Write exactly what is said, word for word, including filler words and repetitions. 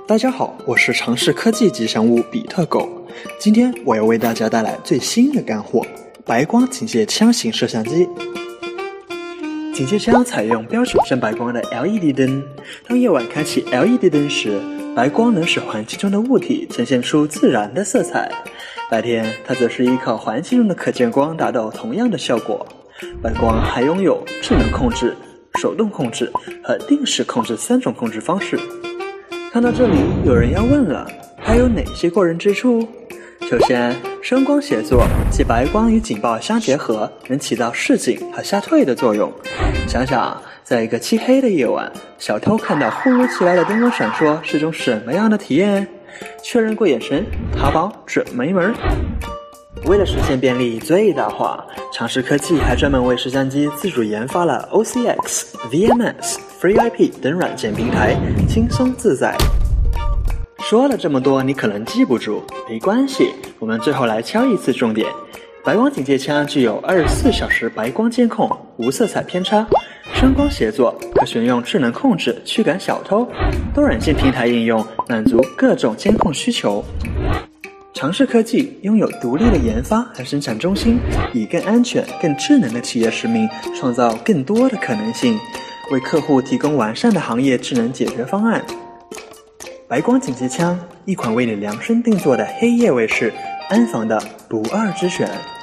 大家好，我是常识科技吉祥物比特狗。今天我要为大家带来最新的干货——白光警戒枪型摄像机。警戒枪采用标准正白光的 L E D 灯，当夜晚开启 L E D 灯时，白光能使环境中的物体呈现出自然的色彩。白天，它则是依靠环境中的可见光达到同样的效果。白光还拥有智能控制、手动控制和定时控制三种控制方式。看到这里，有人要问了，还有哪些过人之处？首先，声光协作，即白光与警报相结合，能起到示警和吓退的作用。想想，在一个漆黑的夜晚，小偷看到忽如其来的灯光闪烁，是种什么样的体验？确认过眼神，淘宝准没门。为了实现便利最大化，常识科技还专门为摄像机自主研发了 O C X、V M S、FreeIP 等软件平台，轻松自在。说了这么多，你可能记不住，没关系，我们最后来敲一次重点。白光警戒枪具有二十四小时白光监控，无色彩偏差，声光协作，可选用智能控制驱赶小偷，多软件平台应用，满足各种监控需求。常识科技拥有独立的研发和生产中心，以更安全、更智能的企业使命，创造更多的可能性，为客户提供完善的行业智能解决方案。白光警戒枪，一款为你量身定做的黑夜卫士，安防的不二之选。